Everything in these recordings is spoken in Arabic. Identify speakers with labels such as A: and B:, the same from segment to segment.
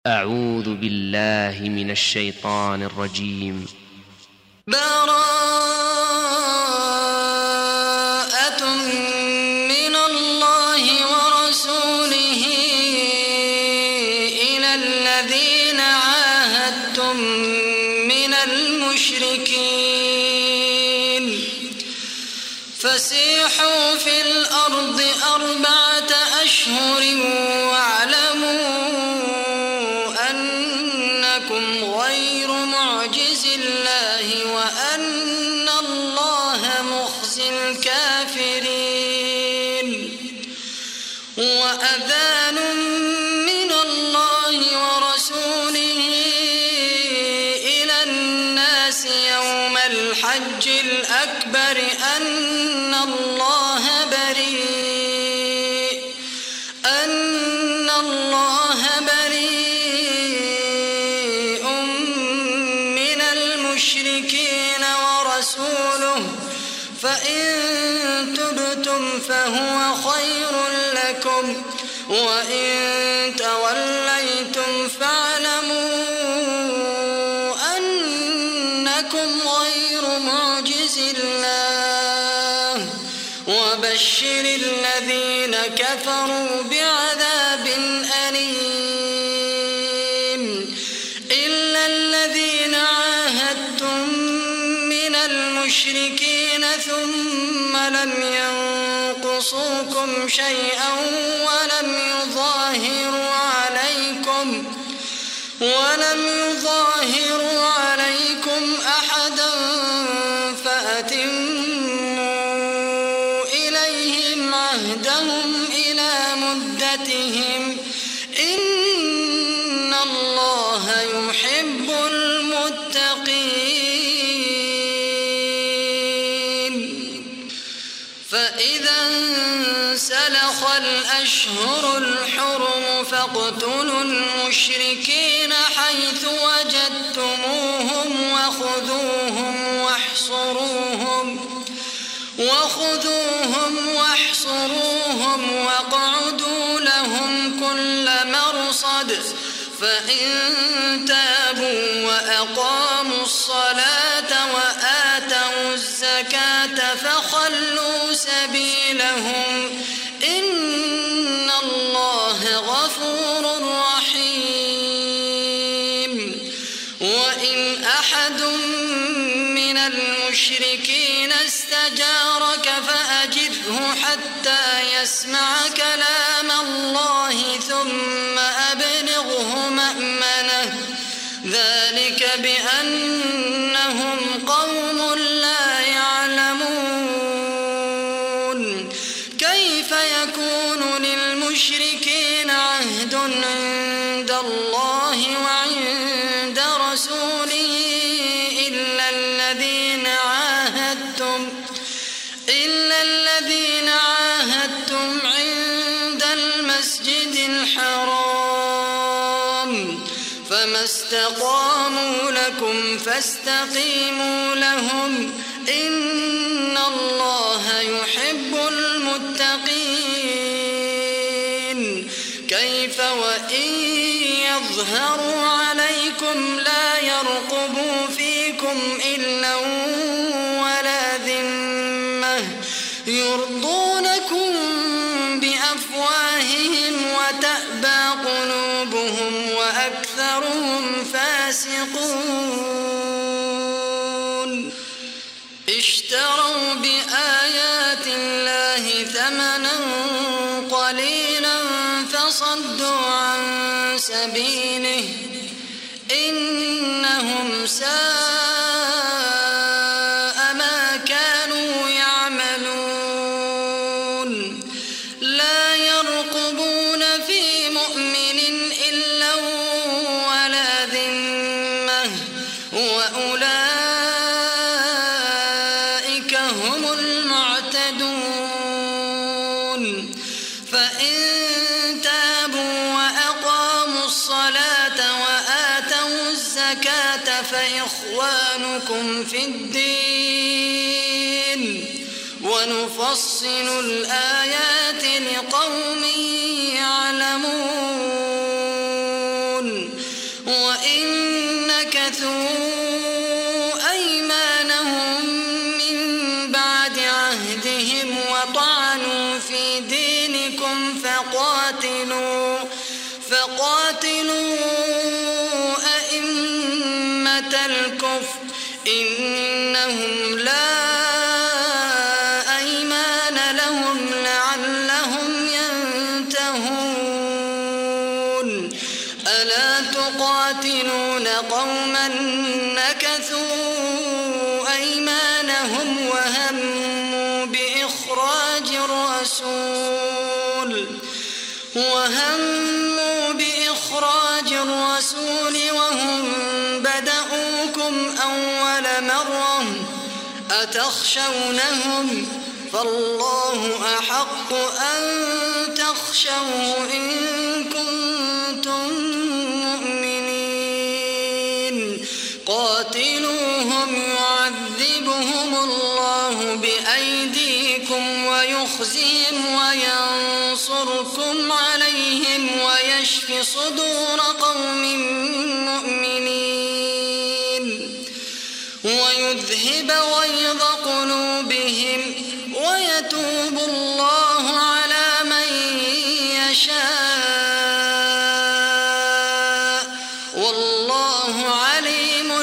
A: أعوذ بالله من الشيطان الرجيم.
B: براءة من الله ورسوله إلى الذين عاهدتم من المشركين فسيحوا في الأرض 4 أشهر واعلموا أنكم غير معجز الله وأن الله مخزي الكافرين. وأذان من الله ورسوله إلى الناس يوم الحج الأكبر أن الله بريء من المشركين ورسوله فإن تبتم فهو خير لكم وإن توليتم فاعلموا أنكم غير معجز الله وبشر الذين كفروا بعذاب أليم. إلا الذين عاهدتم من المشركين ثم لم ينقصوكم شيئا ولم يظاهروا عليكم أحدا فأتموا إليهم عهدهم إلى مدتهم إن الله يحب المتقين. فإذا انسلخ الأشهر الحرم فاقتلوا المشركين حيث وجدتموهم واحصروهم واقعدوا لهم كل مرصد فإن تابوا وأقاموا الصلاة وآتوا الزكاة فخلوا سبيلهم إن الله غفور رحيم. وإن أحد من المشركين استجارك فأجره حتى يسمع كلام الله ثم أبلغه مأمنه ذلك بأنهم قوم لا يعلمون. كيف يكون للمشركين عهد عند الله وعند رسوله إلا الذين عاهدتم عند المسجد الحرام فما استقاموا لكم فاستقيموا لهم إن الله يحب المتقين. كيف وإن يظهروا عليكم لا يرقبوا فيكم إلا ولا ذمة يرضونكم بأفواههم وتأبى قلوبهم وأكثرهم فاسقون. اشتروا بآيات الله ثمنا قليلا فصدوا عن سبيله إنهم ساء ما كانوا يعملون. لا يرقبون في مؤمن إلا ولا ذمة وأولئك هم المعتدون. فإن تابوا وأقاموا الصلاة وآتوا الزكاة فإخوانكم في الدين ونفصل الآيات لقوم يعلمون. نكثوا أيمانهم من بعد عهدهم وطعنوا في دينكم فقاتلوا أئمة الكفر إنهم لا أيمان لهم لعلهم ينتهون ألا تقاتلون قوما نكثوا أيمانهم وهموا بإخراج الرسول وهم بدأوكم أول مرة أتخشونهم فالله أحق أن تخشوه إن كنتم مؤمنين قاتلوهم يعذبهم الله بأيديكم ويخزهم وينصركم عليهم ويشف صدور قوم مؤمنين ويذهب غيظ قلوبهم ويتوب الله على من يشاء والله عليم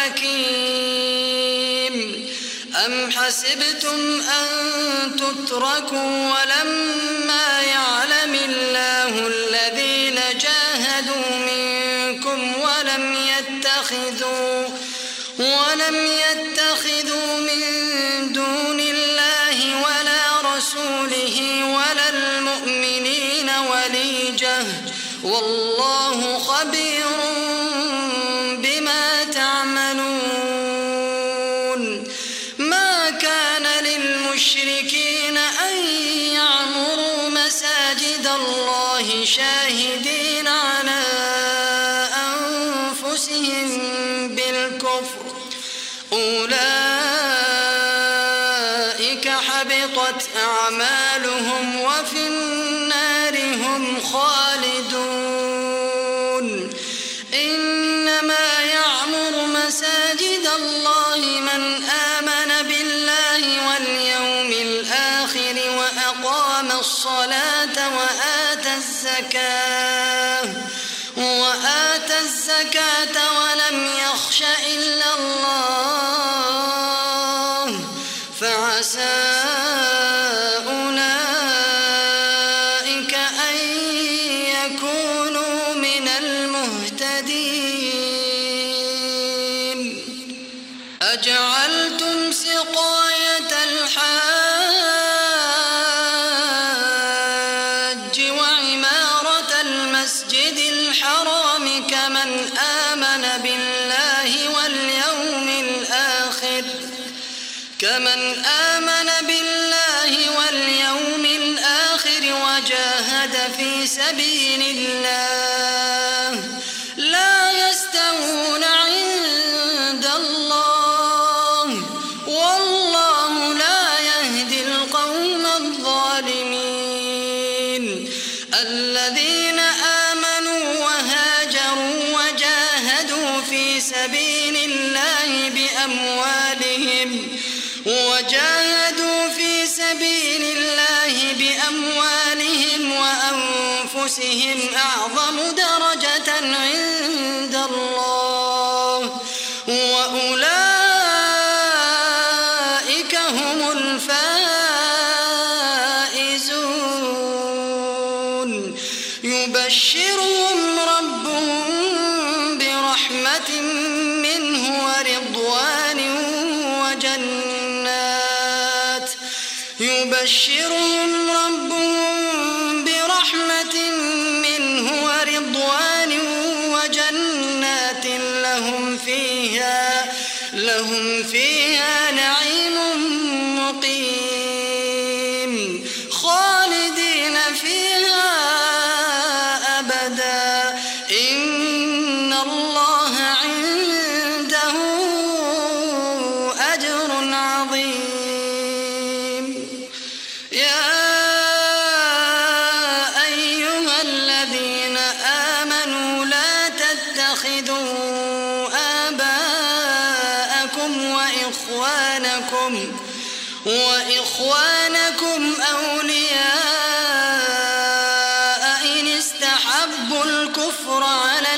B: حكيم أم حسبتم أن تتركوا ولما يعلم الله الذين جاهدوا منكم ولم يتخذوا من دون الله ولا رسوله ولا المؤمنين وليجة والله خبير بما تعملون ما كان للمشركين أن يعمروا مساجد الله شاهدين على أنفسهم بالكفر أولئك حبطت أعمالهم وفي النار هم خالدون إنما يعمر مساجد الله من آمن بالله واليوم الآخر وأقام الصلاة وآتى الزكاة ولم يخش إلا الله فعسى أولئك أن يكونوا من المهتدين أجعلتم سقاية الحاج وعمارة المسجد الحرام كمن آمن بالله واليوم الآخر وجاهد في سبيل الله لا يستوون عند الله والله لا يهدي القوم الظالمين الذين آمنوا وهاجروا وجاهدوا في سبيل الله بأموالهم وأنفسهم أعظم درجة عند الله وأولئك هم الفائزون يبشرهم ربهم برحمة منه ورضوان وجنات لهم فيها نعيم مقيم خالدين فيها أبدا إن الله عنده أجر عظيم يا أيها الذين آمنوا لا تتخذوا وإخوانكم أولياء إن استحبوا الكفر على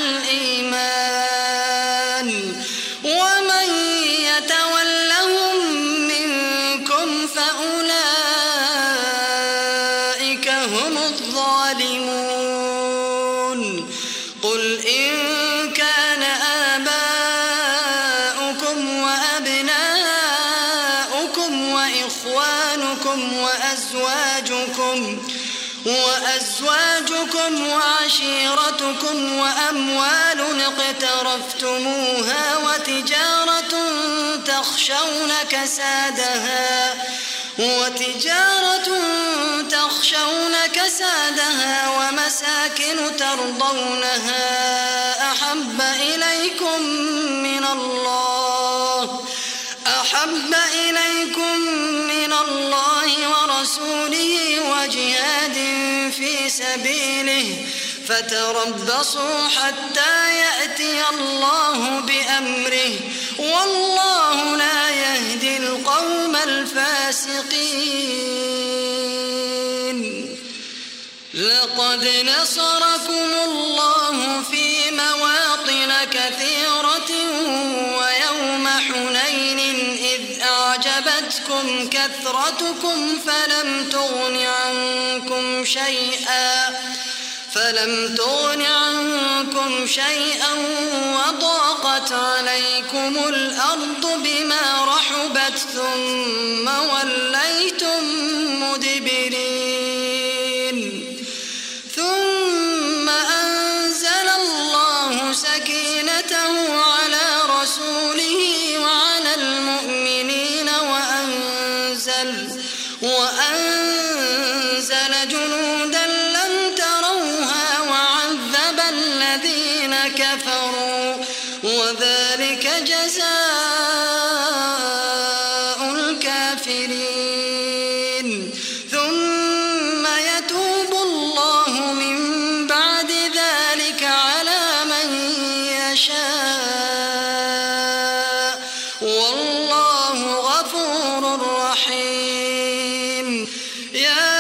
B: الإيمان ومن يتولهم منكم فأولئك هم الظالمون قل إن كان آباؤكم وأبناؤكم وإخوانكم وأزواجكم وعشيرتكم وأموال اقترفتموها وتجارة تخشون كسادها ومساكن ترضونها أحب إليكم من الله ورسوله وجهاد في سبيله فتربصوا حتى يأتي الله بأمره والله لا يهدي القوم الفاسقين لقد نصركم الله في مواطن كثيرة ويوم حنين إذ أعجبتكم كثرتكم فلم تغن عنكم شيئا وضاقت عليكم الأرض بما رحبت ثم وليتم مدبرين ثم أنزل الله سكينته على رسوله وعلى المؤمنين وأنزل جنودا لم تروها وعذب الذين كفروا وذلك جزاء الكافرين ثم يتوب الله من بعد ذلك على من يشاء والله غفور رحيم يا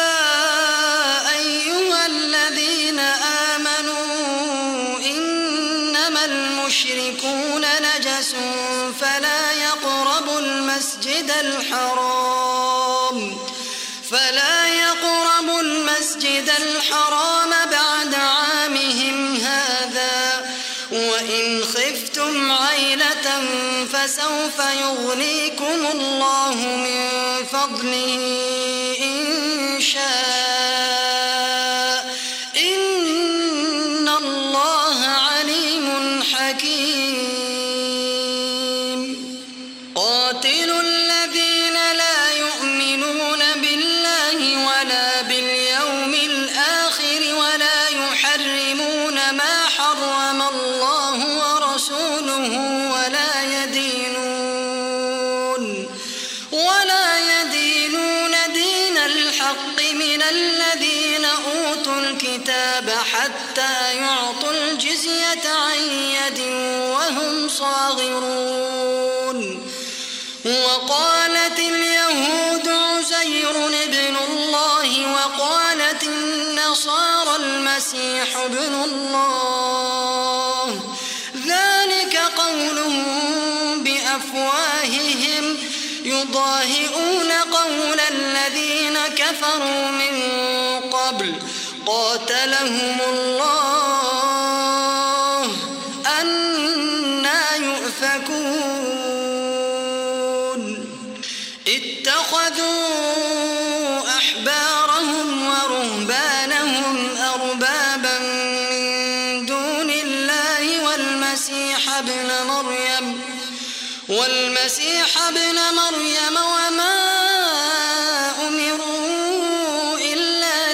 B: أيها الذين آمنوا إنما المشركون نجس فلا يقربوا المسجد الحرام بعد عامهم هذا وإن خفتم عيلة فسوف يغنيكم الله من فضله إن شاء إن الله عليم حكيم قاتلوا الذين لا يؤمنون بالله ولا باليوم الآخر ولا يحرمون ما حرم الله ورسوله ولا يدينون دين الحق من الذين أوتوا الكتاب حتى يعطوا الجزية عن يد وهم صاغرون وقالت اليهود عزير ابن الله وقالت النصارى المسيح ابن الله ذلك قولهم بأفواههم يضاهئون قول الذين كفروا من قبل قاتلهم الله أنى يؤفكون اتخذوا أحبارهم ورهبانهم أربابا من دون الله والمسيح ابن مريم وما أمروا إلا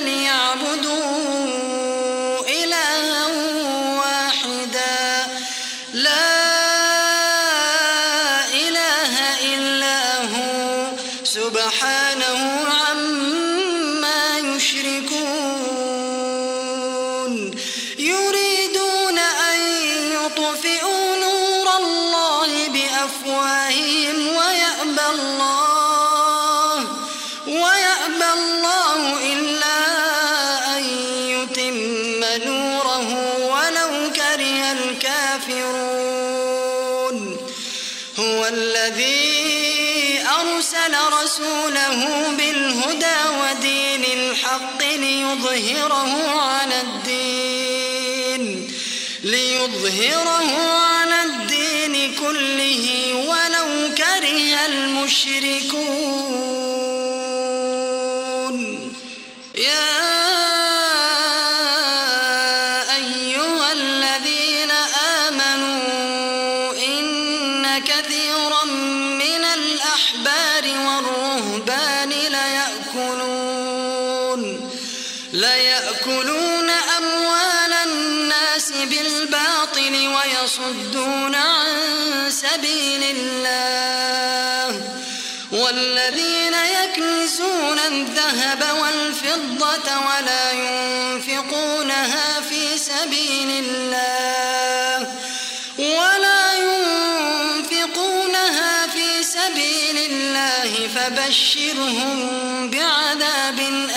B: ليعبدوا إلها واحدا لا إله إلا هو سبحانه عما يشركون يريدون أن يطفئوا نور الله بأفواههم ويأبى الله كره الكافرون هو الذي أرسل رسوله بالهدى ودين الحق ليظهره على الدين كله ولو كره المشركون يا أيها الذين آمنوا إن كثيرا من الأحبار والرهبان ليأكلون أموال الناس بالباطل ويصدون عن سبيل الله والذين يكنزون الذهب والفضة ولا ينفقونها في سبيل الله فبشرهم بعذاب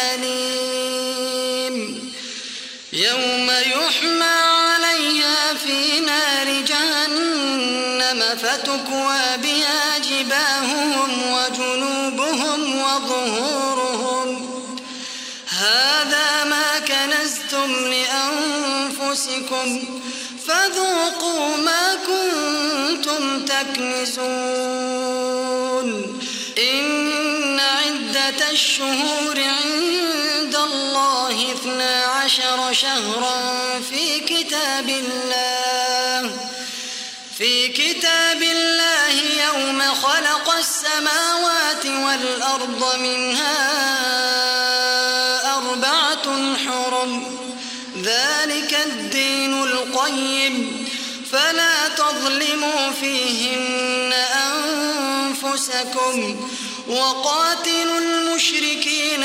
B: أليم يوم يحمى عليها في نار جهنم فتكوى بها جباههم وجنوبهم وظهورهم هذا ما كنزتم لأنفسكم فذوقوا ما كنتم تكنزون إن عدة الشهور عند الله 12 شهرا في كتاب الله يوم خلق السماوات والأرض منها 4 حرم ذلك الدين القيم فلا تظلموا فيهن أنفسكم وقاتلوا المشركين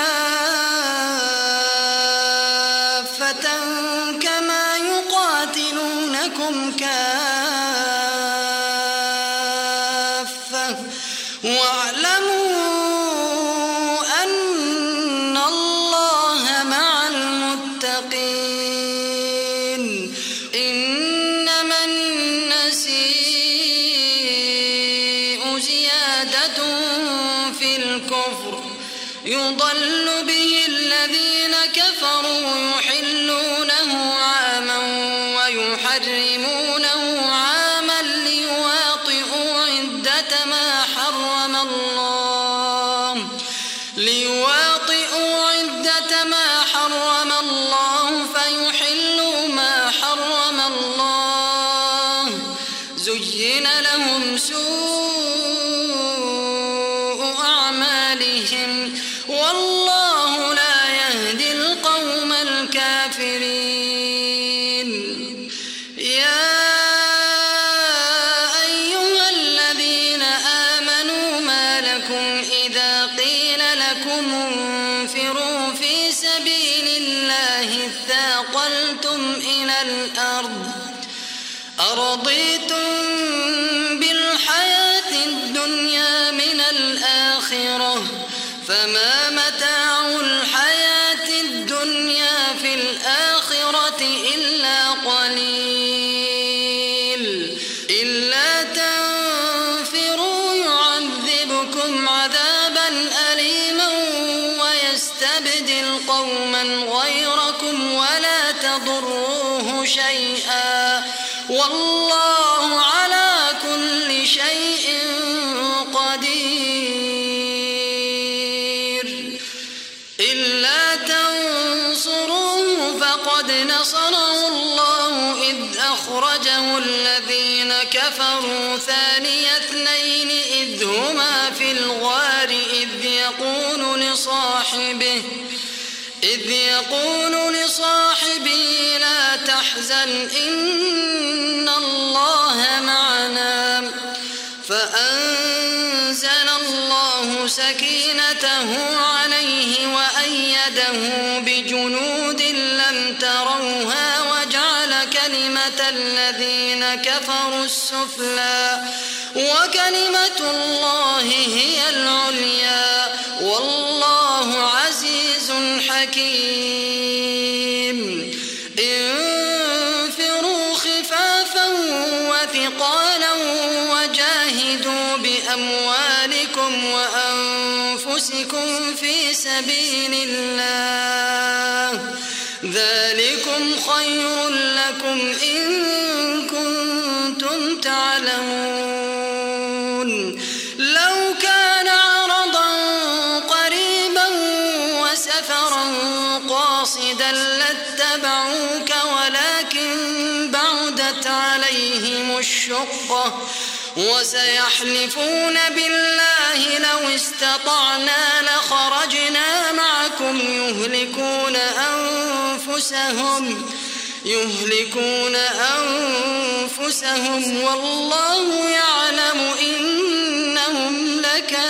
B: كافة كما يقاتلونكم كافة واعلموا أن الله مع المتقين إنما النسيء زيادة في الكفر يضل به الذين كفروا يحلونه عاما ويحرمونه عاما ليواطئوا عدة ما حرم الله فيحلوا ما حرم الله زين لهم سوء أعمالهم والله لا يهدي القوم الكافرين يا أيها الذين آمنوا ما لكم إذا قيل لكم انفروا في سبيل الله اثاقلتم إلى الأرض أرضيتم بالحياة الدنيا من الآخرة فما متاع الحياة الدنيا في الآخرة إلا قليل إلا تنفروا يعذبكم عذابا أليما ويستبدل قوما غيركم ولا تضروه شيئا والله على كل شيء قدير إلا تنصروه فقد نصره الله إذ أخرجه الذين كفروا ثاني اثنين إذ هما في الغار إذ يقول لصاحبه لا تحزن إن الله معنا فأنزل الله سكينته عليه وأيده بجنود لم تروها وجعل كلمة الذين كفروا السفلى وكلمة الله هي العليا والله عزيز حكيم انفروا وأثقالا وجاهدوا بأموالكم وأنفسكم في سبيل الله ذلكم خير لكم إن كنتم تعلمون لو كان عرضا قريبا وسفرا قاصدا لاتبعوك ولكن بعدت عليهم الشقة وسيحلفون بالله لو استطعنا لخرجنا معكم يهلكون أنفسهم والله يعلم إنهم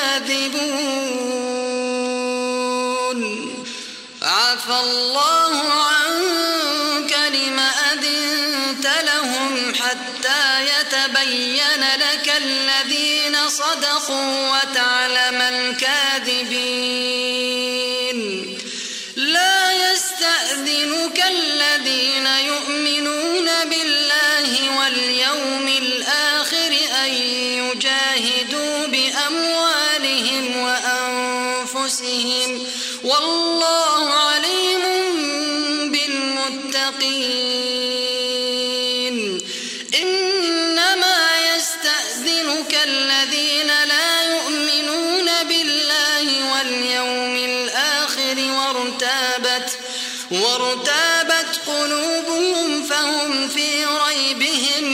B: لكاذبون عفى الله عنك لم أذنت لهم حتى يتبين لك الذين صدقوا وتعلم الكاذبين لا يستأذنك الذين يؤمنون بالله واليوم الآخر أن يجاهدوا بأموالهم وأنفسهم والله عليم بالمتقين إنما يستأذنك الذين لا يؤمنون بالله واليوم الآخر وارتابت قلوبهم فهم في ريبهم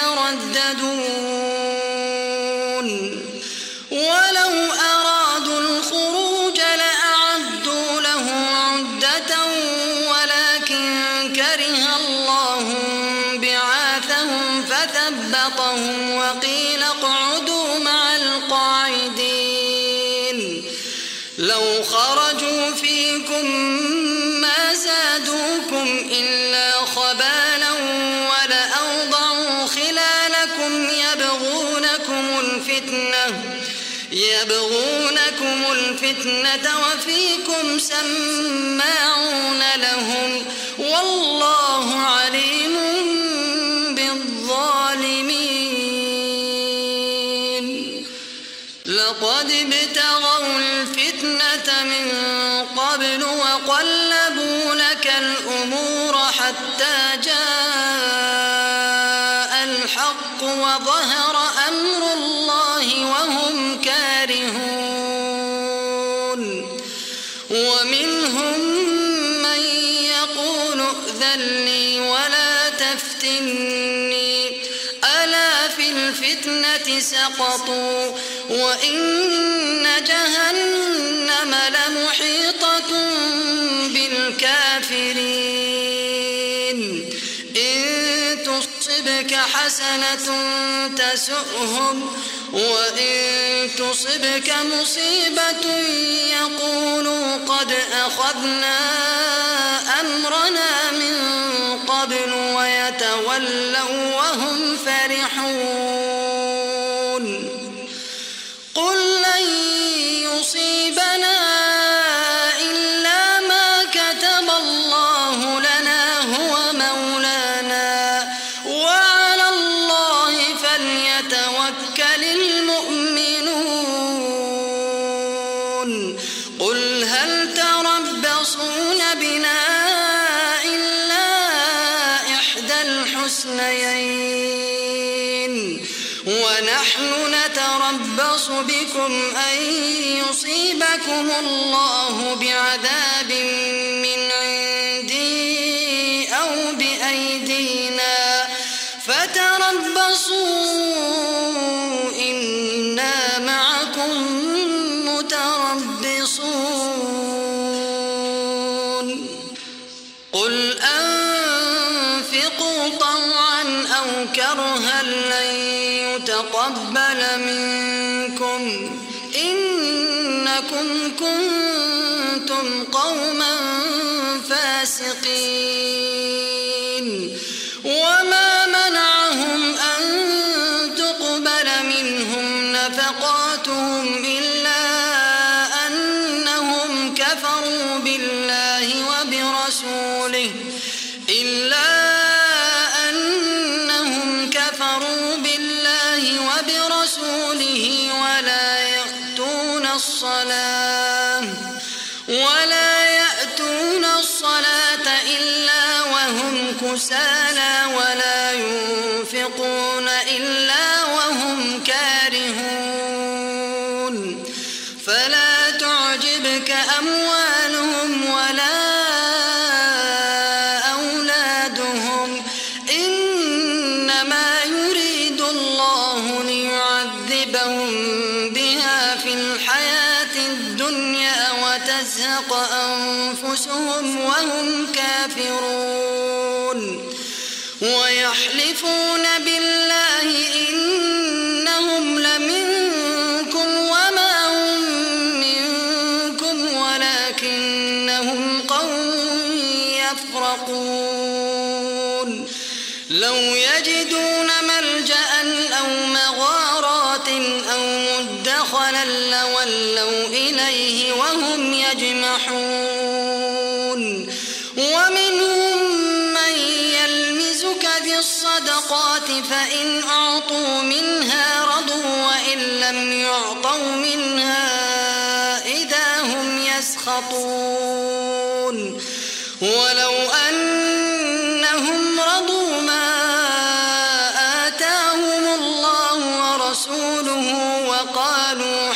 B: يترددون ولو أرادوا الخروج لأعدوا له عدة ولكن كره الله بعاثهم فثبطهم وقيل اقعدوا مع القاعدين لو خرجوا فيكم ما زادوكم إلا خبالا ولأوضعوا خلالكم يبغونكم الفتنة وفيكم سماعون لهم والله عليم بالظالمين لقد ابتغوا الفتنة من قبل وقلبوا لك الأمور حتى جاء الحق وظهر أمر الله وهم كارهون ومنهم من يقول ائذن لي ولا تفتني ألا في الفتنة سقطوا وإن جهنم لمحيطة بالكافرين إن تصبك حسنة تسؤهم وإن تصبك مصيبة يقولوا قد أخذنا أمرنا من قبل ويتولوا وهم فرحون قل لن يصيبنا إلا ما كتب الله لنا هو مولانا وعلى الله فليتوكل المؤمنون قل هل تربصون بنا إلا إحدى الحسنيين ونحن نتربص بكم أن يصيبكم الله بعذاب من عندي أو بأيدينا فتربصوا إنا معكم متربصون قل أنفقوا طوعا أو كرها لن يتقبل منكم إنكم كنتم قوما فاسقين وما منعهم أن تقبل منهم نفقاتهم إلا أنهم كفروا بالله وبرسوله كسالى ولا ينفقون إلا وهم كارهون فلا تعجبك أموالهم ولا أولادهم إنما يريد الله ليعذبهم بها في الحياة الدنيا وتزهق أنفسهم وهم كافرون ويحلفون بالله إنهم لمنكم وما هم منكم ولكنهم قوم يفرقون لو يجدون ملجأ أو مغارات أو مدخلا لولوا إليه وهم يجمحون ومنهم من يلمزك في الصدقات فإن أعطوا منها رضوا وإن لم يعطوا منها إذا هم يسخطون ولو أنهم رضوا ما آتاهم الله ورسوله وقالوا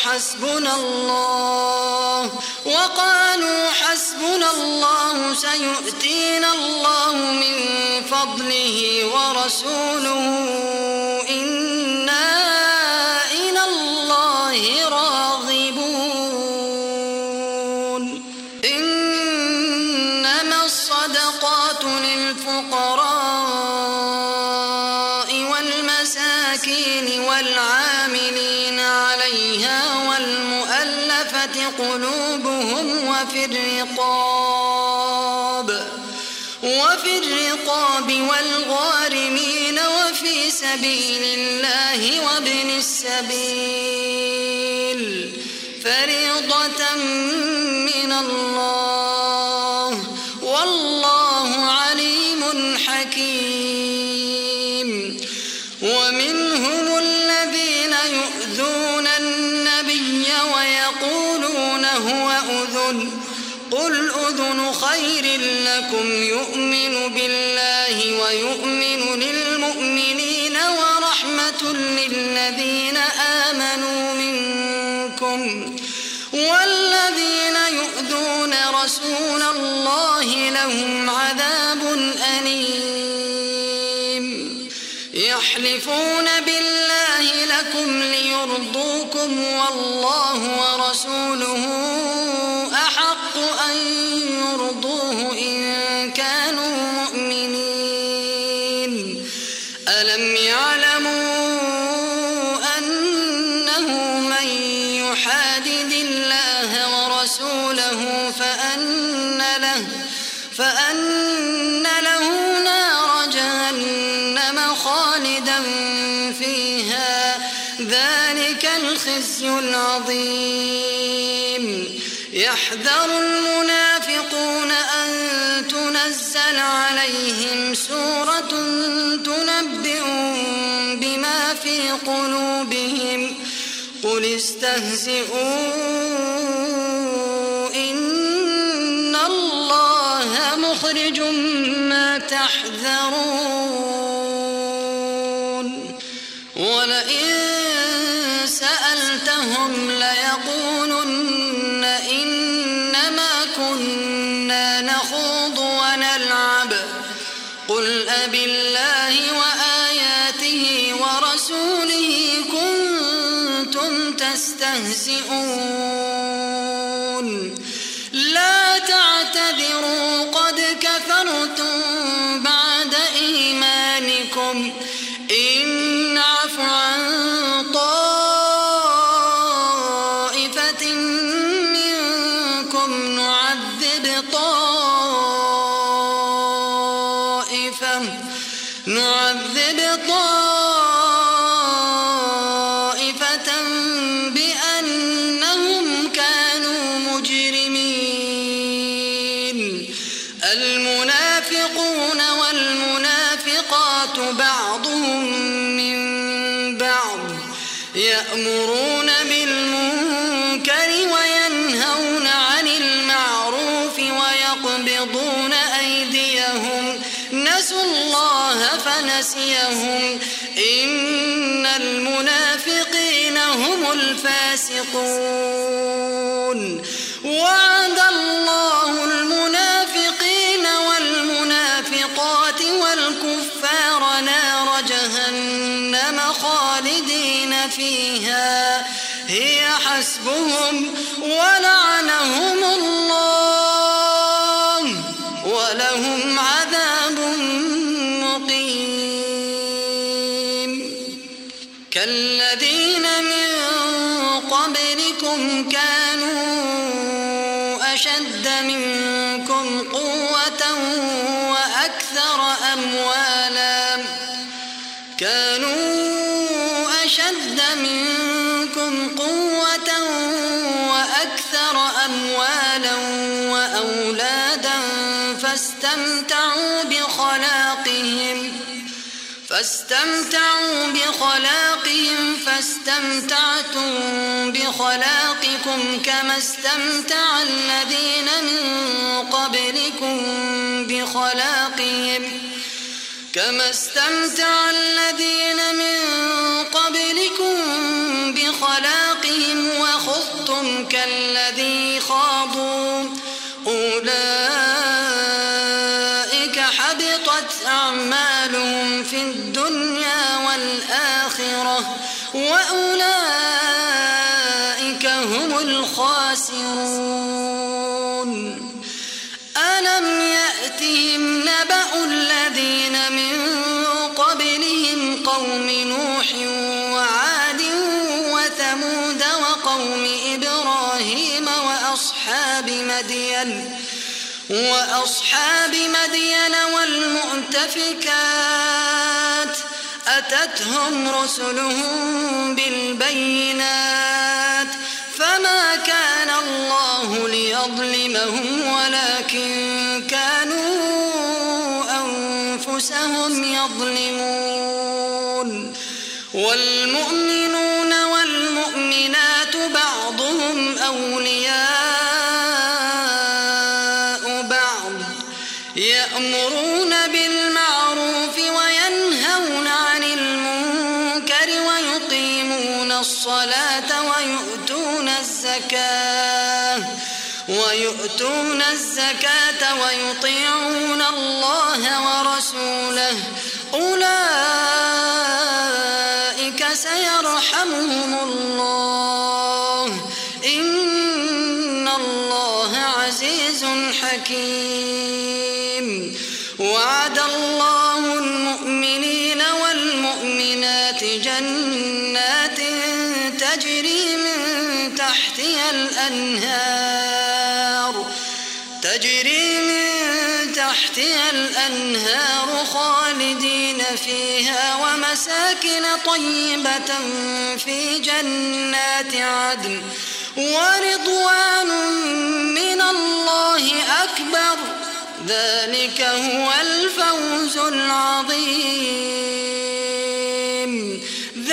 B: حسبنا الله سيؤتينا الله من فضله ورسوله إنا إلى الله راغبون إنما الصدقات للفقراء والمساكين والعاملين عليها والمؤلفة قلوبهم وفي الرقاب والغارمين وفي سبيل الله وابن السبيل فريضة من الله والله عليم حكيم ومنهم الذين يؤذون النبي ويقولون هو أذن قل أذن خير لكم يؤمن بالله ويؤمن للمؤمنين ورحمة للذين آمنوا منكم والذين يؤذون رسول الله لهم عذاب أليم يحلفون بالله لكم ليرضوكم والله ورسوله أحق أن يرضوه إن كانوا مؤمنين ألم يعلموا أنه من يحادد الله ورسوله فأن له نار جهنم خالدا فيها ذلك الخزي العظيم يحذر المنافقون أن تنزل عليهم سورة تنبئهم بما في قلوبهم قل استهزئوا إن الله مخرج ما تحذرون ولئن سألتهم ليقولن إنما كنا نخوض ونلعب قل أبالله وآياته ورسوله كنتم تستهزئون لا تعتذروا قد كفرتم بعد إيمانكم إن نعف عن طائفة منكم نعذب طائفة بأنهم كانوا مجرمين المنافقون والمنافقات بعضهم من بعض يأمرون بالمنكر وينهون عن المعروف ويقبضون أيديهم نسوا ناسيهم إن المنافقين هم الفاسقون وعد الله المنافقين والمنافقات والكفار نار جهنم خالدين فيها هي حسبهم ولعنهم الله ولهم عذاب مقيم كالذين من قبلكم كانوا أشد منكم قوة وأكثر أموالا وأولادا فاستمتعوا بخلاقهم فاستمتعتم بخلاقكم كما استمتع الذين من قبلكم بخلاقهم وخضتم كالذي خاضوا أولئك حبطت أعمالهم في الدنيا والآخرة وأولئك هم الخاسرون ألم يأتهم نبأ الذين من قبلهم قوم نوح وعاد وثمود وقوم إبراهيم وأصحاب مدين والمؤتفكات أتتهم رسلهم بالبينات فما كان الله ليظلمهم ولكن كانوا أنفسهم يظلمون والمؤمنون والمؤمنات بعضهم أولياء بعض يأمرون بالمعروف وينهون عن المنكر ويقيمون الصلاة ويؤتون الزكاة ويطيعون الله ورسوله أولئك سيرحمهم الله إن الله عزيز حكيم وعد الله المؤمنين والمؤمنات جنات تجري من تحتها الأنهار خالدين فيها ومساكن طيبة في جنات عدن ورضوان من الله أكبر ذلك هو الفوز العظيم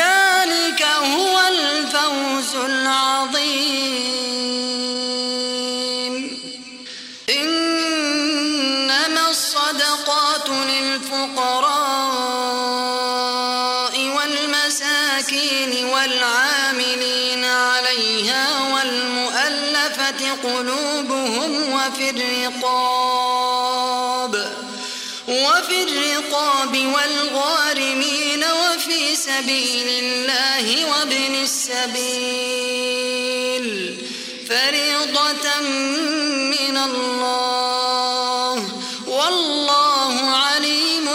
B: إنما الصدقات للفقراء والمساكين والعاملين عليها والمؤلفة قلوبهم وفي الرقاب والغارمين وفي سبيل الله وابن السبيل فريضة من الله والله عليم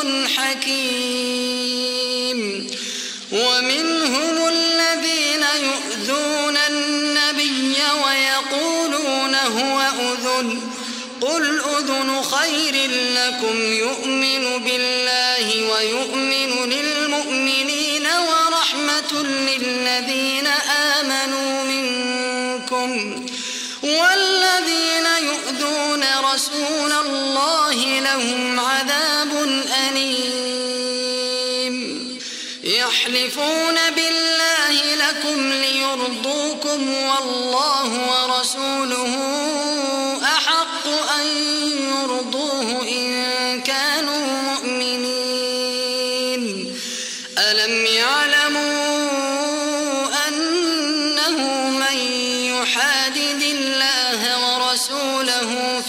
B: حكيم ومنهم الذين يؤذون النبي ويقولون هو أذن قل أذن خير لكم يؤمن بالله ويؤمن للمؤمنين ورحمة للذين آمنوا منكم والذين يؤذون رسول الله لهم عذاب أليم يحلفون بالله لكم ليرضوكم والله ورسوله أحق أن يرضوه إن كانوا مؤمنين ألم يعلموا أنه من يحادد الله ورسوله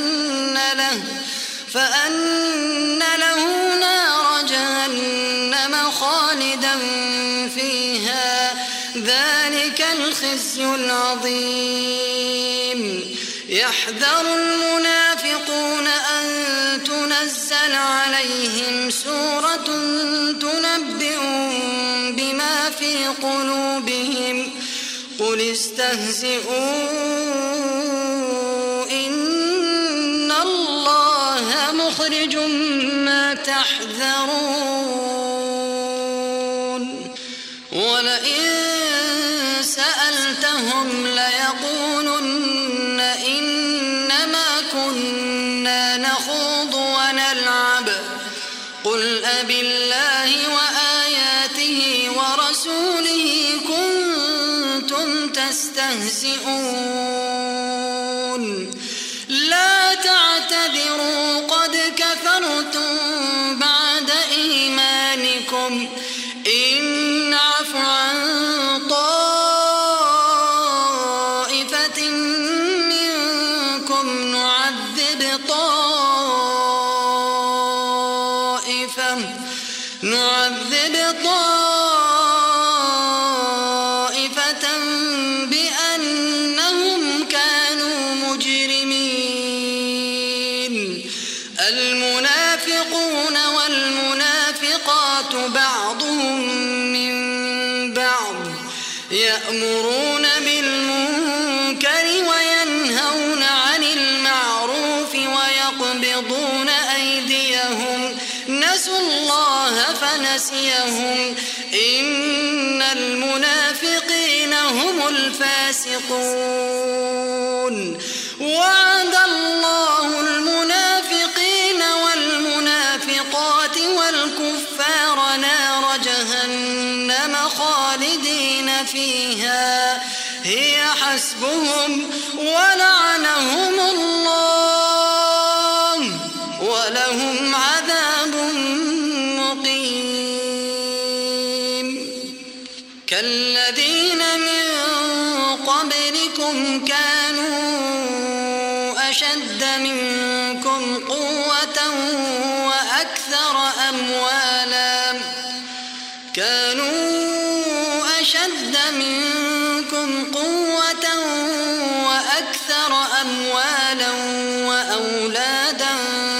B: فأن له نار جهنم خالدا فيها ذلك الخزي العظيم يحذر المنافقون أن تنزل عليهم سورة تنبئهم بما في قلوبهم قل استهزئوا إن الله مخرج ما تحذرون ولئن سألتهم ليقولن إنما كنا نخوض ونلعب قل أبالله وآياته ورسوله كنتم تستهزئون لا تعتذروا قد كفرتم بعد إيمانكم إن نعف عن طائفة منكم نعذب طائفة بأنهم كانوا مجرمين المنافقون والمنافقات بعضهم من بعض يأمرون بالمنكر وينهون عن المعروف ويقبضون أيديهم نسوا الله فنسيهم إن المنافقين هم الفاسقون وعد الله المنافقين والمنافقات والكفار نار جهنم خالدين فيها هي حسبهم ولعنهم الله ولهم عذاب مقيم كالذين من قبلكم كانوا أشد منكم قوة وأكثر أموالا وأولادا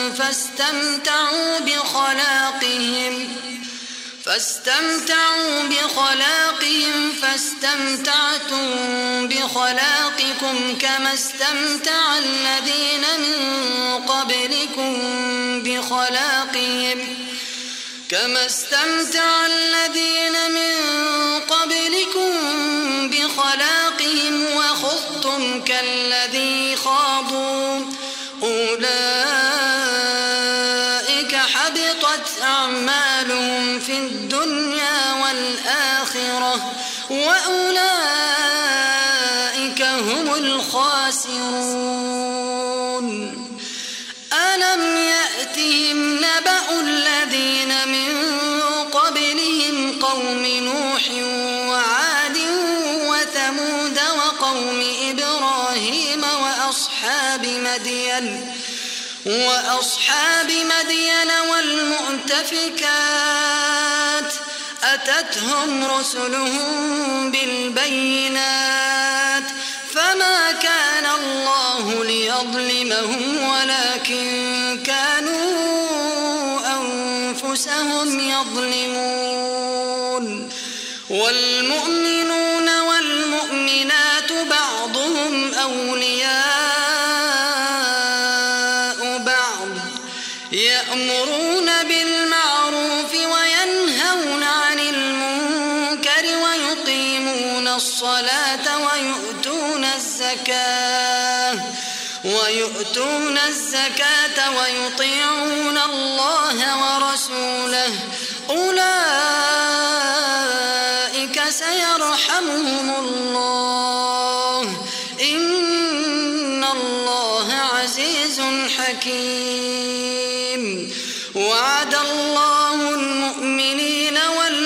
B: فاستمتعوا بخلاقهم فاستمتعتم بخلاقكم كما استمتع الذين من قبلكم بخلاقهم وخضتم كالذي خاضوا أولئك حبطت أعمالهم في الدنيا والآخرة وأولئك هم الخاسرون ألم يأتهم نبأ الذين من قبلهم قوم نوح وعاد وثمود وقوم إبراهيم وأصحاب مدين والمؤتفكات أتتهم رسلهم بالبينات فما كان الله ليظلمهم ولكن كانوا أنفسهم يظلمون والمؤمنون والمؤمنات بعضهم أولياء بعض يأمرون بالمعروف وينهون عن المنكر ويقيمون الصلاة ويؤتون الزكاة ويطيعون الله ورسوله أولئك سيرحمهم الله إن الله عزيز حكيم وعد الله المؤمنين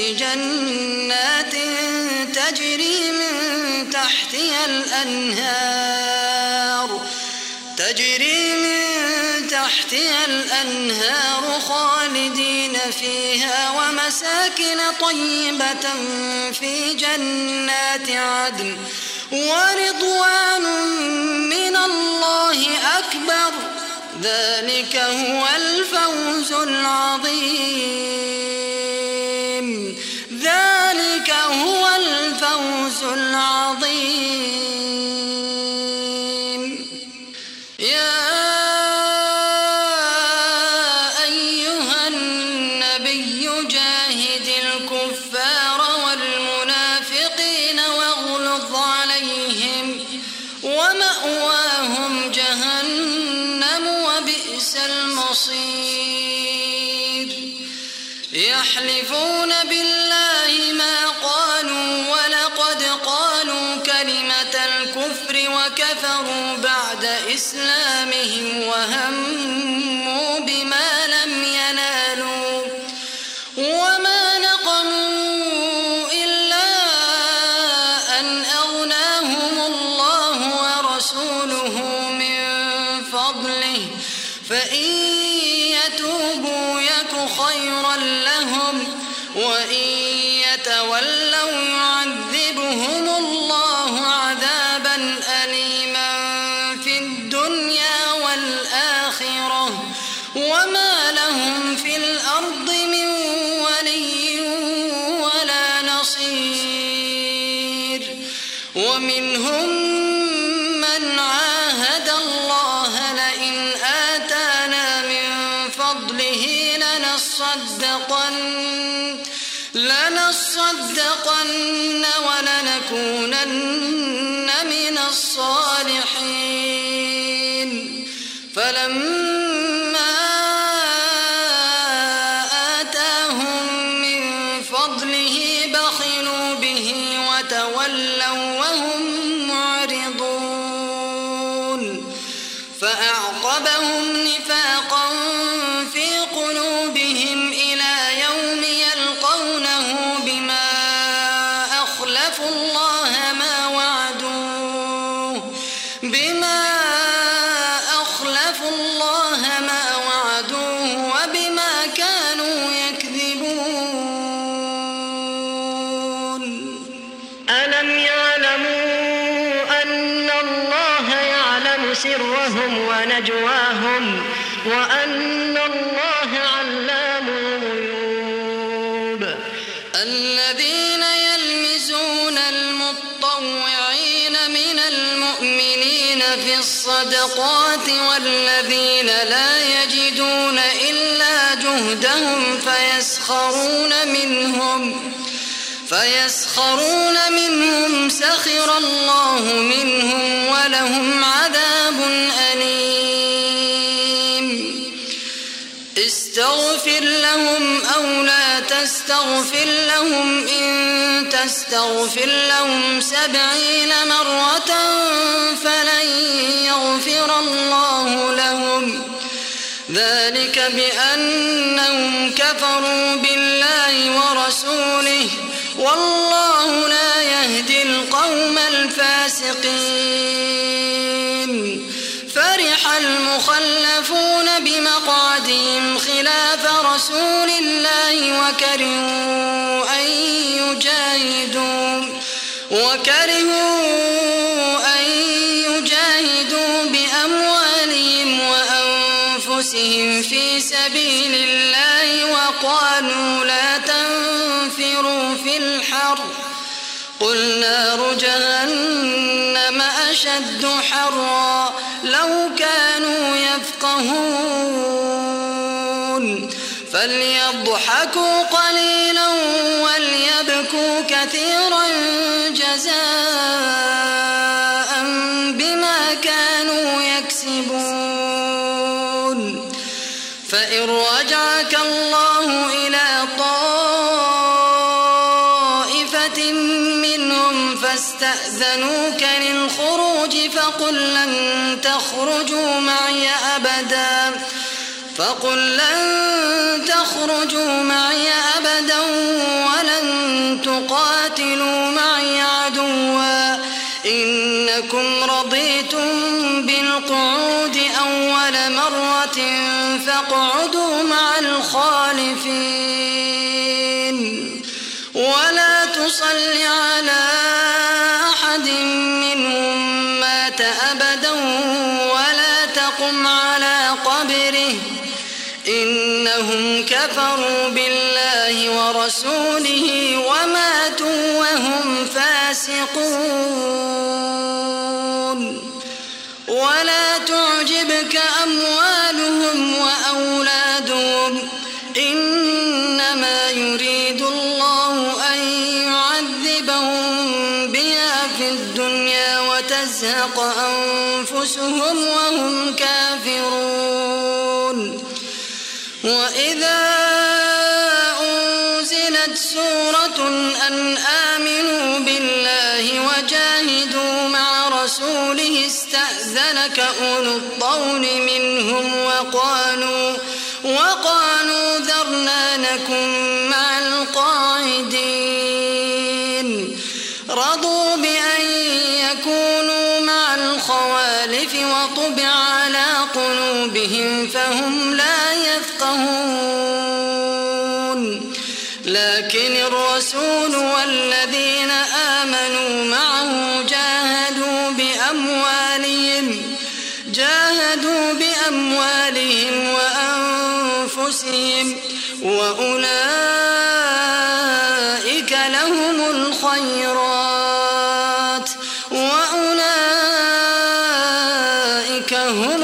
B: في جنات تجري من تحتها الأنهار خالدين فيها ومساكن طيبة في جنات عدن ورضوان من الله أكبر ذلك هو الفوز العظيم ذلك هو الفوز العظيم يا أيها النبي جاهد الكفار والمنافقين واغلظ عليهم ومأواهم جهنم وبئس المصير يحلفون بالله ما قالوا ولقد قالوا كلمة الكفر وكفروا بعد إسلامهم وهموا بما لم ينالوا وما نقموا إلا أن أغناهم الله ورسوله من فضله فإن يتوبوا يك خيرا لهم وإن يتولوا يعذبهم الله عذابا أليما في الدنيا والآخرة وما لهم في الأرض من ولي ولا نصير ومنهم من عاهد الله لئن آتانا من فضله لنصدقن ولنكونن من الصالحين فلما آتاهم من فضله بخلوا به وتولوا وهم معرضون فأعقبهم نفاقا في قلوبهم إلى يوم يلقونه بما أخلفوا الله ما وعدوه وبما كانوا يكذبون
C: ألم يعلموا أن الله يعلم سرهم ونجواهم وأن الله علام الغيوب
B: الذين يلمزون المطوعين من المؤمنين في الصدقات والذين لا يجدون إلا جهدهم فيسخرون منهم سخر الله منهم ولهم عذاب أليم استغفر لهم أو لا تستغفر لهم إن تستغفر لهم 70 مرة فلن يغفر الله لهم ذلك بأنهم كفروا بالله ورسوله والله لا يهدي القوم الفاسقين فرح المخلفون بمقعدهم خلاف رسول الله وكرهوا أن يجاهدوا بأموالهم وأنفسهم في سبيل الله وقالوا لا تنفروا في الحر قل نار جهنم أشد حرا لو كانوا يفقهون فليضحكوا قليلا وليبكوا كثيرا جزاء بما كانوا يكسبون فإن رجعك الله إلى طائفة منهم فاستأذنوك للخروج فقل لن تخرجوا معي أبدا ولن أنكم رضيتم بالقعود أول مرة فاقعدوا مع الخالفين ولا تصل على أحد منهم مات أبدا ولا تقم على قبره إنهم كفروا بالله ورسوله وماتوا وهم فاسقون ولا تعجبك أموالهم وأولادهم إنما يريد الله أن يعذبهم بها في الدنيا وتزهق أنفسهم وهم كافرون وإذا أنزلت سورة أن آمنوا بالله وجاهدوا مع رسوله استأذنك أولو الطول منهم وقالوا ذرنا نكن مع القاعدين رضوا بأن يكونوا مع الخوالف وطبع على قلوبهم فهم لا يفقهون لكن الرسول والذين آمنوا معه جاهدوا بأموالهم وأنفسهم وأولئك لهم الخيرات وأولئك هم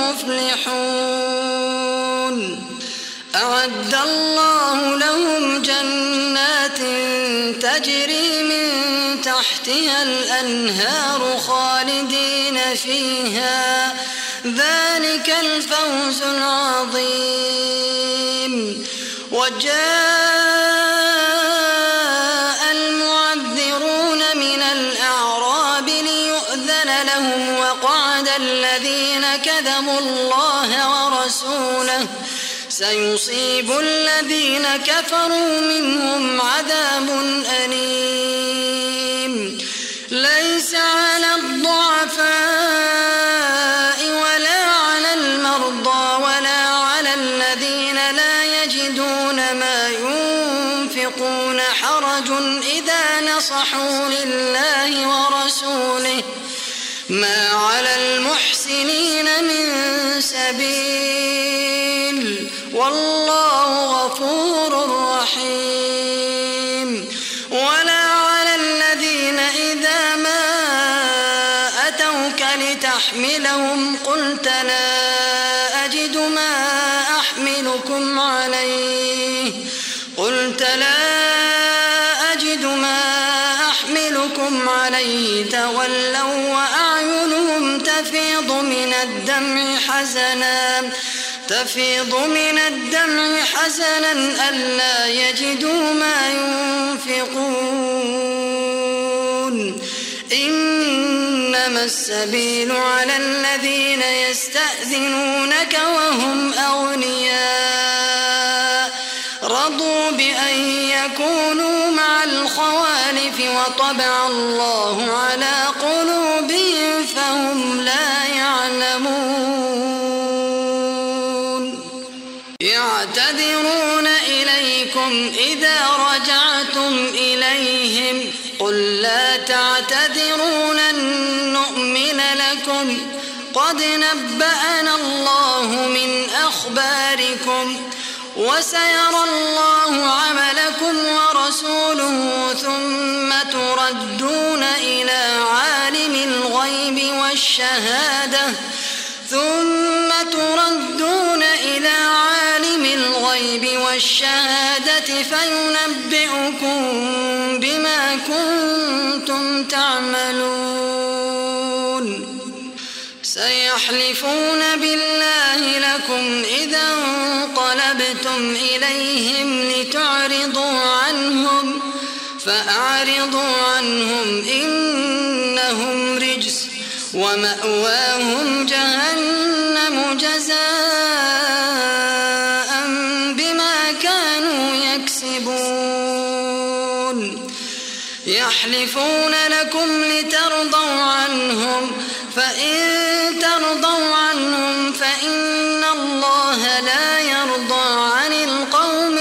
B: المفلحون أعد الله لهم جنات تجري من تحتها الأنهار خالدين فيها ذلك الفوز العظيم وجاء المعذرون من الأعراب ليؤذن لهم وقعد الذين كذبوا الله ورسوله سيصيب الذين كفروا منهم عذاب أليم ليس على الضعفاء ولا على المرضى ولا على الذين لا يجدون ما ينفقون حرج إذا نصحوا لله ورسوله ما على المحسنين من سبيل والله غفور رحيم ولا على الذين إذا ما أتوك لتحملهم قلت لا أجد ما أحملكم عليه تولوا وأعينهم تفيض من الدمع حزنا ألا يجدوا ما ينفقون إنما السبيل على الذين يستأذنونك وهم أغنياء رضوا بأن يكونوا مع الخوالف وطبع الله على قلوبهم فهم لا يعلمون يعتذرون إليكم إذا رجعتم إليهم قل لا تعتذروا لن نؤمن لكم قد نبأنا الله من أخباركم وسيرى الله عملكم ورسوله ثم تردون إلى عالم الغيب والشهادة فينبئكم بما كنتم تعملون سيحلفون بالله لكم إذا انقلبتم إليهم لتعرضوا عنهم فأعرضوا عنهم إنهم رجس ومأواهم جهنم جزاء بما كانوا يكسبون يحلفون لكم لترضوا عنهم، فإن ترضوا عنهم فإن الله لا يرضى عن القوم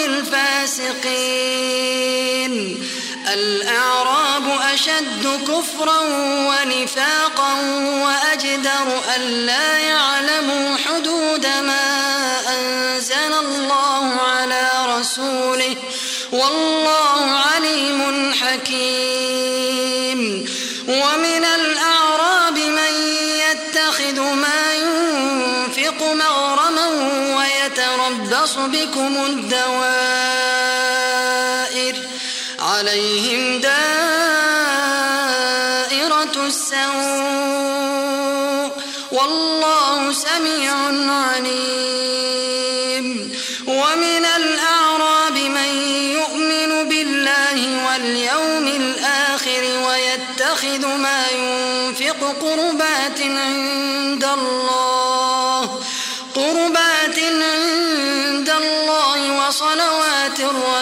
B: الفاسقين. الأعراب أشد كفرا ونفاقا وأجدر ألا يعلموا حدود ما أنزل الله على رسوله، والله عليم حكيم. ومن الأعراب من يتخذ ما ينفق مغرما ويتربص بكم الدوائر، عليهم دائرة السوء، والله سميع عليم. ومن الأعراب من يؤمن بالله واليوم الآخر ويتخذ ما ينفق قربات عند الله وصلوات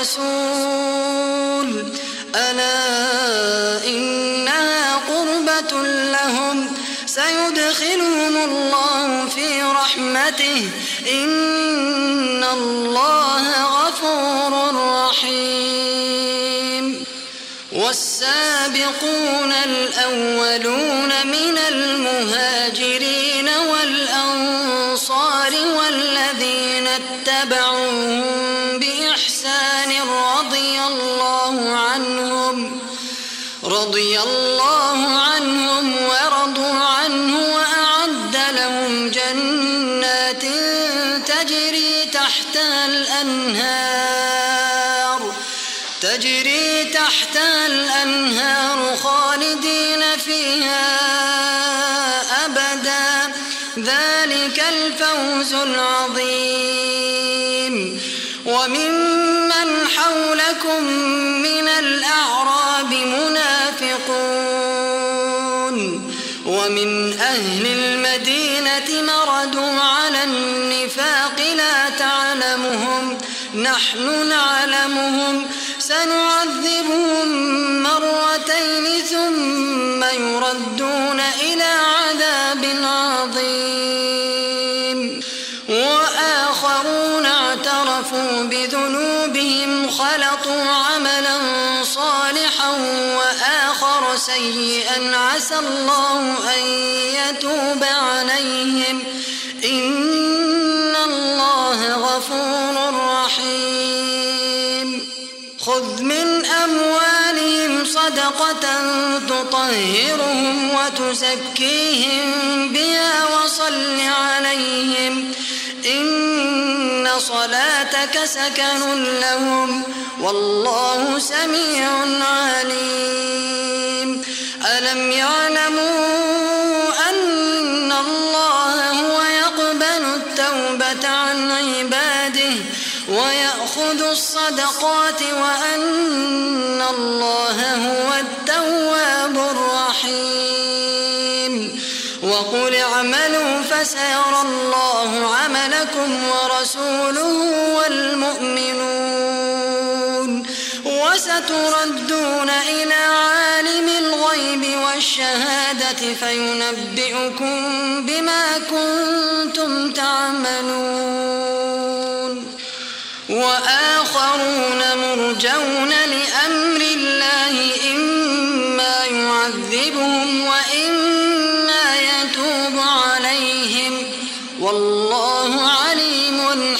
B: الرسول، ألا إنها قربة لهم، سيدخلهم الله في رحمته، إن الله غفور رحيم. والسابقون الأولون من المهاجرين والأنصار والذين اتبعوهم بإحسان رضي الله عنهم ورضوا عنه، وأعد لهم جنات تجري تحتها الأنهار خالدين فيها أبدا، ذلك الفوز العظيم. وممن حولكم من الأعراب منافقون، ومن أهل المدينة مردوا على النفاق لا تعلمهم، نحن نعلمهم، سنعذبهم مرتين ثم يردون إلى عذاب عظيم. وآخرون اعترفوا بذنوبهم خلطوا عملا صالحا وآخر سيئا عسى الله أن يتوب عليهم، إن الله غفور رحيم. خذ من أموالهم صدقة تطهرهم وتزكيهم بها وصل عليهم، إن صلاتك سكن لهم، والله سميع عليم. ألم يعلموا أن الله هو يقبل التوبة عن عباده ويأخذ الصدقات، وأن الله هو التواب الرحيم. وقل اعملوا فسيرى الله عملكم ورسوله والمؤمنون، وستردون إلى عالم الغيب والشهادة فينبئكم بما كنتم تعملون. وآخرون مرجون لأمر الله، إما يعذبهم وإما يتوب عليهم، والله عليم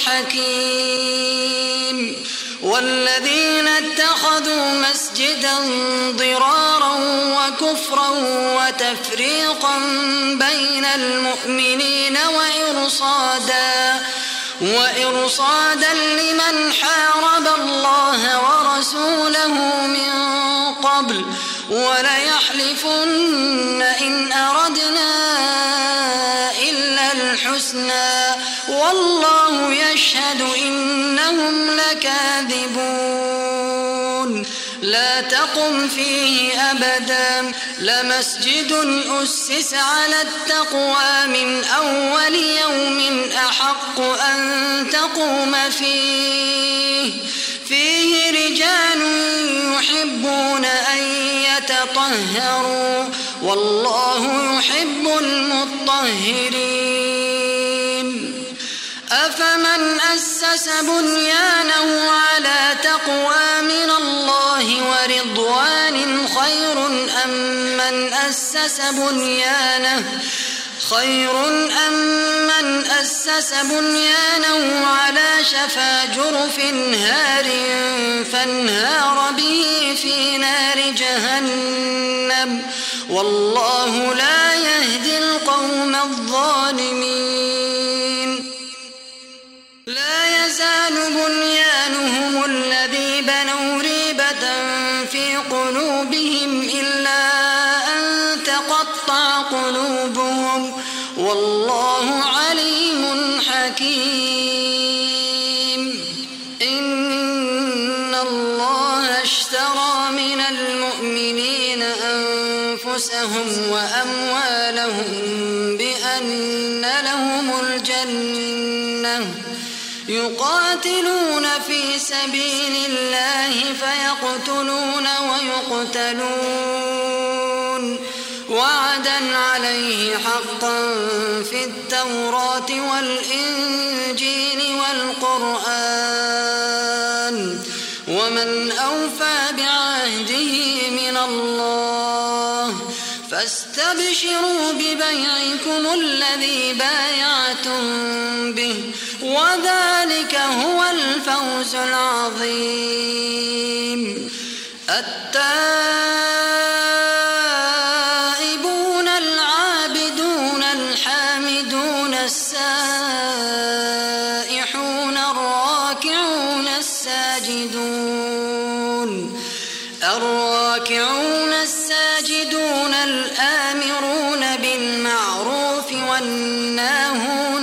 B: حكيم. والذين اتخذوا مسجدا ضرارا وكفرا وتفريقا بين المؤمنين وإرصادا لمن حارب الله ورسوله من قبل، وليحلفن إن أردنا إلا الحسنى، والله يشهد إنهم لكاذبون. لا تقم فيه أبدا، لمسجد أسس على التقوى من أول يوم أحق أن تقوم فيه رجال يحبون أن تطهروا والله يحب المطهرين. أفمن أسس بنيانه على تقوى من الله ورضوان خير أم من أسس بنيانه على شفا جرف هار فانهار به في نار جهنم والله لا يهدي القوم الظالمين. لا يزال بنيانهم الذي بنوا ريبة في قلوبهم إلا أن تقطع قلوبهم والله عليم حكيم. إن الله اشترى من المؤمنين أنفسهم وأموالهم بأن لهم الجنة يقاتلون في سبيل الله فيقتلون ويقتلون وعدا عليه حقا في التوراة والإنجيل والقرآن ومن أوفى بعهده من الله فاستبشروا ببيعكم الذي بايعتم به وذلك هو الفوز العظيم. التائبون العابدون الحامدون السائحون الراكعون الساجدون الآمرون بالمعروف والناهون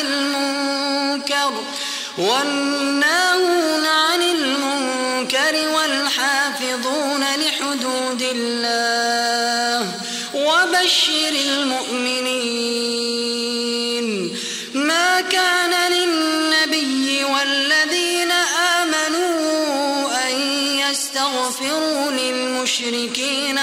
B: عن المنكر والحافظون لحدود الله وبشر المؤمنين. ما كان للنبي والذين آمنوا أن يستغفروا للمشركين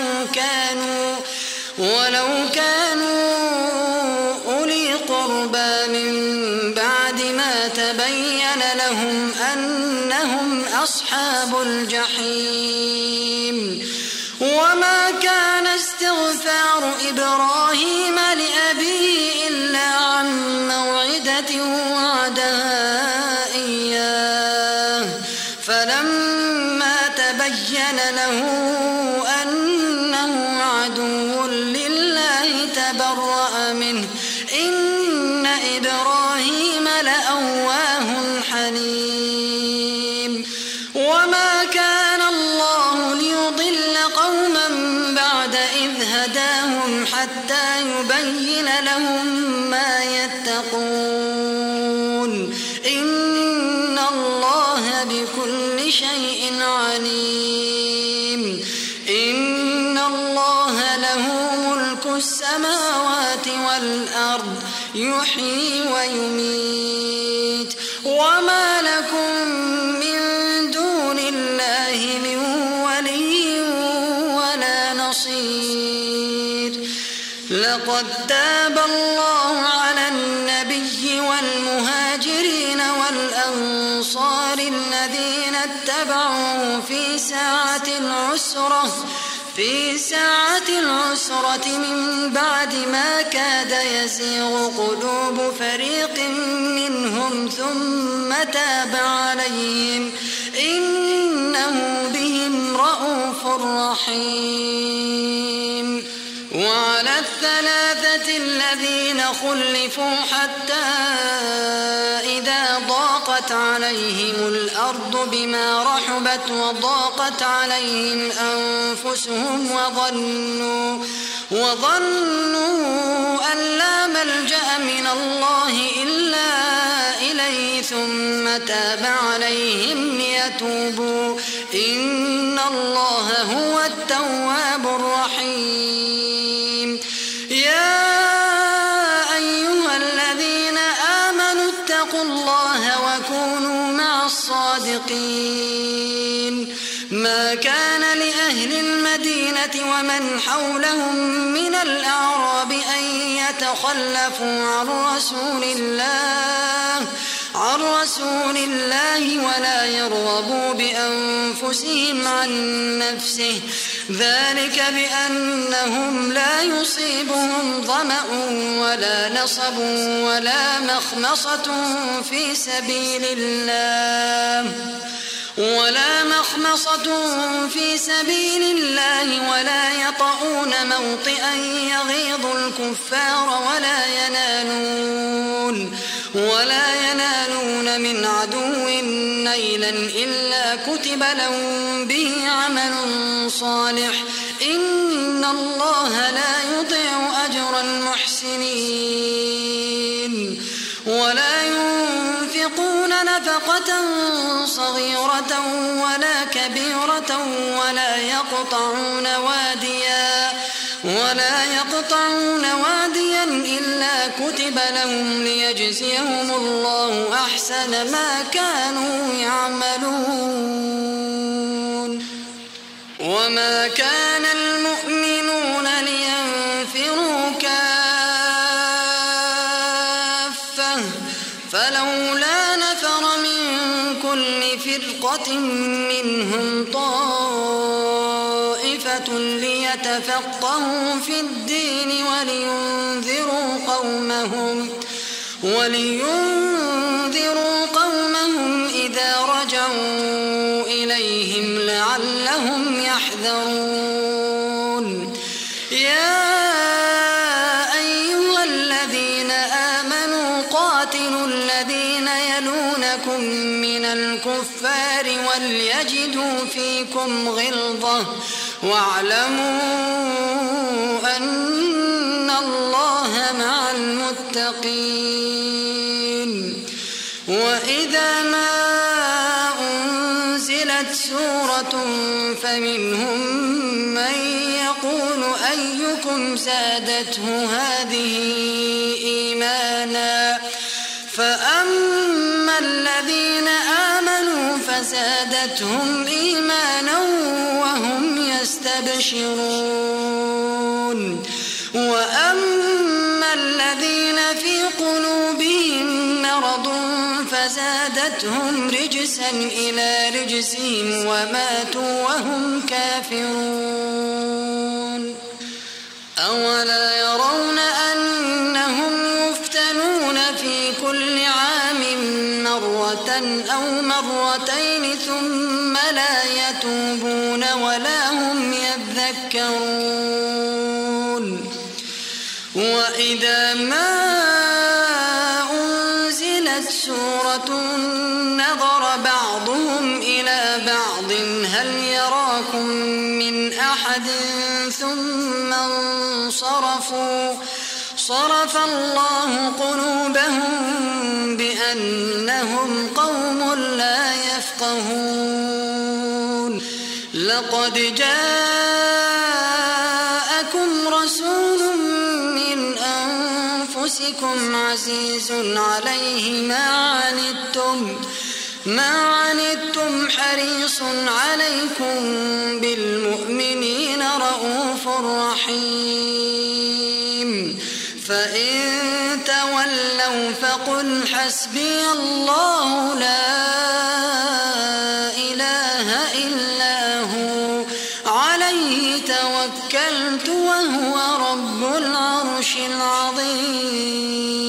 B: ولو كانوا أولي قربى من بعد ما تبين لهم أنهم أصحاب الجحيم. وما كان استغفار إبراهيم لأبيه إلا عن موعدة وعدها إياه فلما تبين له أنه عدو لله تبرأ منه إن إبراهيم لأواه حليم. وما كان الله ليضل قوما بعد إذ هداهم حتى يبين لهم ما يتقون إن الله بكل شيء عليم. إن الله له ملك السماوات والأرض يحيي ويميت وما لكم من دون الله من ولي ولا نصير. لقد تاب الله على النبي والمهاجرين والأنصار الذين اتبعوه في ساعة العسرة من بعد ما كاد يزيغ قلوب فريق منهم ثم تاب عليهم إنه بهم رءوف رحيم. وعلى الثلاثة الذين خلفوا حتى إذا ضاقت عليهم الأرض بما رحبت وضاقت عليهم أنفسهم وظنوا أن لا ملجأ من الله إلا إليه ثم تاب عليهم ليتوبوا إن الله هو التواب الرحيم. يا أيها الذين آمنوا اتقوا الله وكونوا مع الصادقين. ما كان لأهل المدينة ومن حولهم من الأعراب أن يتخلفوا عن رسول الله ولا يرغبوا بأنفسهم عن نفسه، ذلك بأنهم لا يصيبهم ظمأ ولا نصب ولا مخمصة في سبيل الله ولا يطؤون موطئا يغيظ الكفار ولا ينالون من عدو نيلا إلا كتب لهم به عمل صالح، إن الله لا يضيع أجر المحسنين. ولا ينفقون نفقة صغيرة ولا كبيرة ولا يقطعون واديا إلا كتب لهم ليجزيهم الله أحسن ما كانوا يعملون. وما كان المؤمنون لينفروا كافة، فلولا نفر من كل فرقة منهم طائفة ليتفقهوا في الدين ولينذروا قومهم إذا رجعوا إليهم لعلهم يحذرون. يا أيها الذين آمنوا قاتلوا الذين يلونكم من الكفار وليجدوا فيكم غلظة واعلموا أن الله مع المتقين. وإذا ما أنزلت سورة فمنهم من يقول أيكم زادته هذه إيمانا، فأما الذين آمنوا فزادتهم إيمانا وهم يستبشرون، وأما الذين في قلوبهم مرض فزادتهم رجسا إلى رجسهم وماتوا وهم كافرون. أولا يرون أنهم يفتنون في كل عام مرة أو مرتين ثم لا يتوبون ولا هم يذكرون. وإذا ما أنزلت سورة نظر بعضهم إلى بعض هل يراكم من أحد ثم انصرفوا، صرف الله قلوبهم بأنهم قوم لا يفقهون. لقد جاءكم رسول من أنفسكم عزيز عليه ما عنتم حريص عليكم بالمؤمنين رؤوف رحيم. فإن تولوا فقل حسبي الله لا إله إلا هو عليه توكلت وهو رب العرش العظيم.